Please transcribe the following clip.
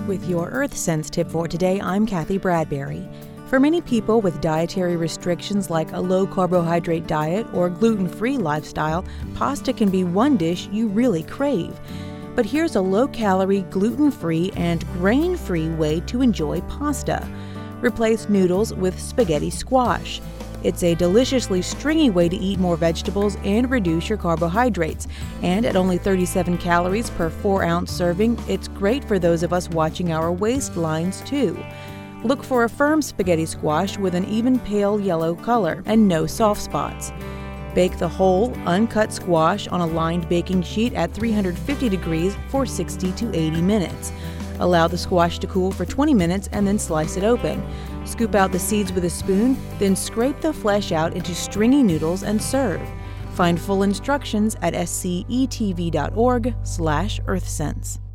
With your Earth Sense tip for today, I'm Kathy Bradbury. For many people with dietary restrictions like a low-carbohydrate diet or gluten-free lifestyle, pasta can be one dish you really crave. But here's a low-calorie, gluten-free, and grain-free way to enjoy pasta. Replace noodles with spaghetti squash. It's a deliciously stringy way to eat more vegetables and reduce your carbohydrates. And at only 37 calories per 4-ounce serving, it's great for those of us watching our waistlines too. Look for a firm spaghetti squash with an even pale yellow color and no soft spots. Bake the whole, uncut squash on a lined baking sheet at 350 degrees for 60 to 80 minutes. Allow the squash to cool for 20 minutes and then slice it open. Scoop out the seeds with a spoon, then scrape the flesh out into stringy noodles and serve. Find full instructions at scetv.org/earthsense.